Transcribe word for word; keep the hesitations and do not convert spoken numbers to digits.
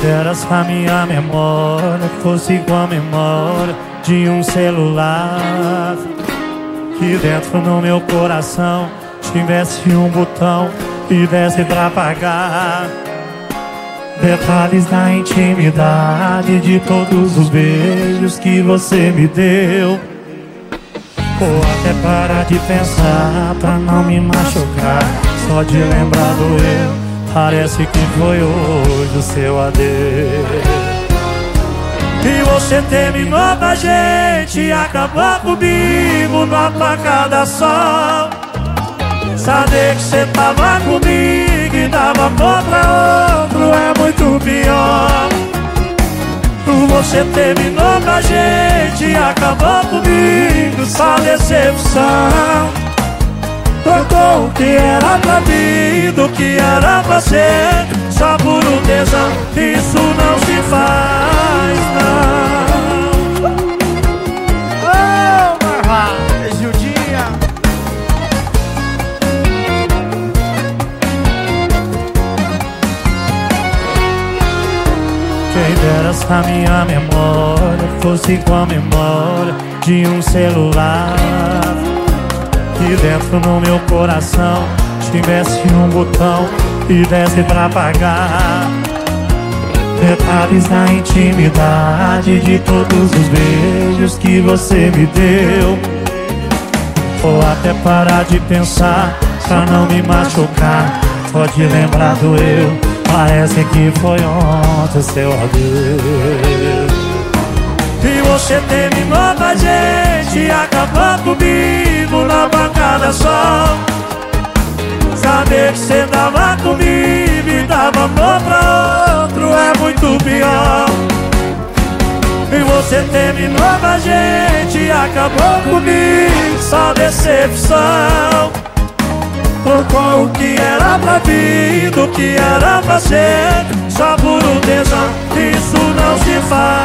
dera se a minha memória fosse igual a memória de um celular, que dentro no meu coração tivesse um botão e desse pra apagar detalhes da intimidade de todos os beijos que você me deu. Ou até parar de pensar pra não me machucar, só de lembrar do eu. Parece que foi hoje o seu adeus. E você terminou com a gente, acabou comigo numa facada só. Saber que você tava comigo e dava amor pra outro é muito pior. Você terminou com a gente, acabou comigo, só decepção. Trocou o que era pra mim do que era pra ser, só por um tesão. Isso não se faz, não. Oh, Marvaz, Gildinha. Quem dera se a minha memória fosse igual a memória de um celular, que dentro no meu coração tivesse um botão e desse pra apagar detalhes da intimidade de todos os beijos que você me deu. Ou até parar de pensar pra não me machucar, pode lembrar do eu. Parece que foi ontem seu adeus. E você terminou com a gente, acabou comigo na bancada só. Saber que você dava comigo e dava amor pra outro é muito pior. E você terminou com a gente, acabou comigo, só decepção. Trocou o que era pra mim do que era pra ser, só por um tesão. Isso não se faz.